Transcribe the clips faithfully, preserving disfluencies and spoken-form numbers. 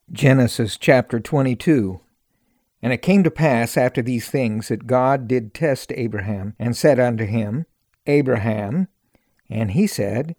Genesis chapter twenty-two. And it came to pass after these things that God did test Abraham, and said unto him, Abraham. And he said,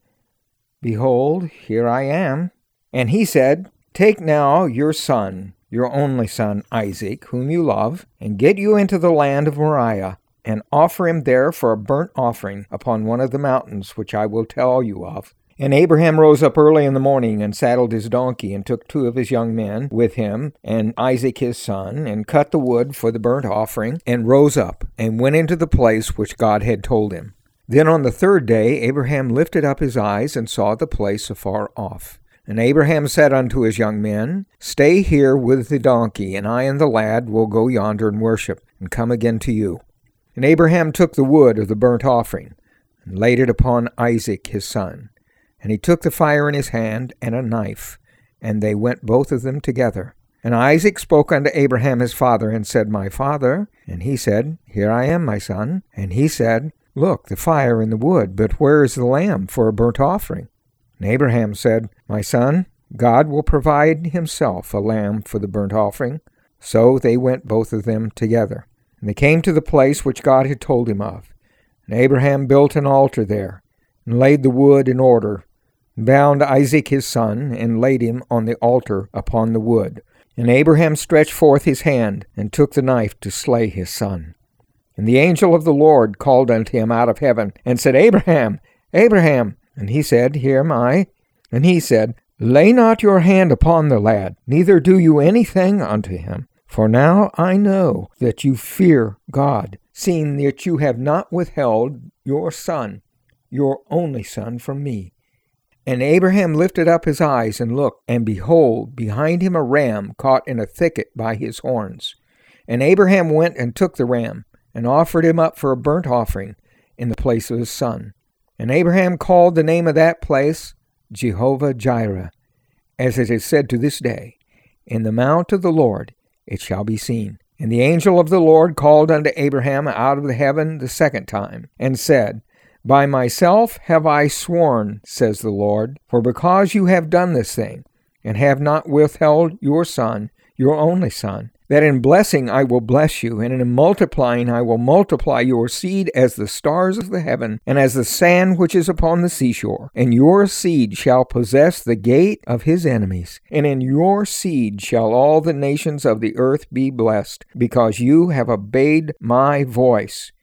Behold, here I am. And he said, Take now your son, your only son Isaac, whom you love, and get you into the land of Moriah, and offer him there for a burnt offering upon one of the mountains which I will tell you of. And Abraham rose up early in the morning, and saddled his donkey, and took two of his young men with him, and Isaac his son, and cut the wood for the burnt offering, and rose up, and went into the place which God had told him. Then on the third day Abraham lifted up his eyes, and saw the place afar off. And Abraham said unto his young men, Stay here with the donkey, and I and the lad will go yonder and worship, and come again to you. And Abraham took the wood of the burnt offering, and laid it upon Isaac his son. And he took the fire in his hand, and a knife, and they went both of them together. And Isaac spoke unto Abraham his father, and said, My father. And he said, Here I am, my son. And he said, Look, the fire and the wood, but where is the lamb for a burnt offering? And Abraham said, My son, God will provide himself a lamb for the burnt offering. So they went both of them together. And they came to the place which God had told him of. And Abraham built an altar there, and laid the wood in order, bound Isaac his son, and laid him on the altar upon the wood. And Abraham stretched forth his hand, and took the knife to slay his son. And the angel of the Lord called unto him out of heaven, and said, Abraham, Abraham. And he said, Here am I. And he said, Lay not your hand upon the lad, neither do you anything unto him. For now I know that you fear God, seeing that you have not withheld your son, your only son, from me. And Abraham lifted up his eyes and looked, and behold, behind him a ram caught in a thicket by his horns. And Abraham went and took the ram, and offered him up for a burnt offering in the place of his son. And Abraham called the name of that place Jehovah-Jireh, as it is said to this day, In the mount of the Lord it shall be seen. And the angel of the Lord called unto Abraham out of the heaven the second time, and said, By myself have I sworn, says the Lord, for because you have done this thing, and have not withheld your son, your only son, that in blessing I will bless you, and in multiplying I will multiply your seed as the stars of the heaven, and as the sand which is upon the seashore. And your seed shall possess the gate of his enemies, and in your seed shall all the nations of the earth be blessed, because you have obeyed my voice.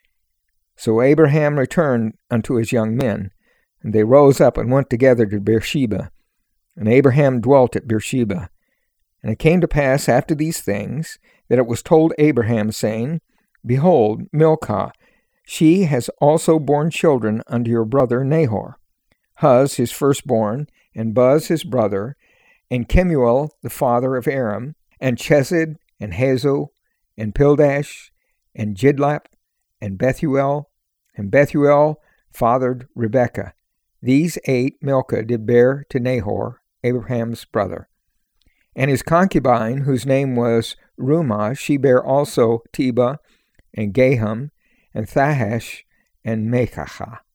So Abraham returned unto his young men, and they rose up and went together to Beersheba. And Abraham dwelt at Beersheba. And it came to pass after these things, that it was told Abraham, saying, Behold, Milcah, she has also borne children unto your brother Nahor, Huz his firstborn, and Buz his brother, and Kemuel the father of Aram, and Chesed, and Hazo, and Pildash, and Jidlap, and Bethuel, and Bethuel fathered Rebekah. These eight Milcah did bear to Nahor, Abraham's brother. And his concubine, whose name was Rumah, she bare also Tebah, and Gaham, and Thahash, and Mekachah.